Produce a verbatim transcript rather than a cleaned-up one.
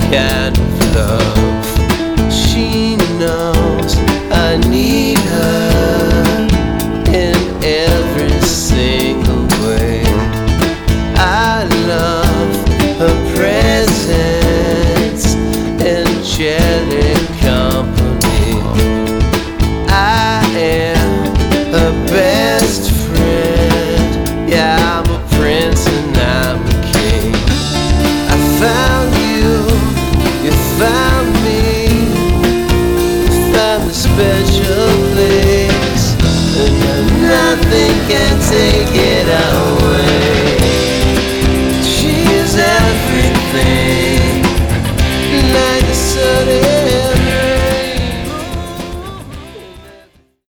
kind of love. She knows I need her in every single way. I love her presence, angelic company. I am her best friend. Yeah, I'm a prince and I'm a king. I found you, you found me, you found a special place, and nothing can take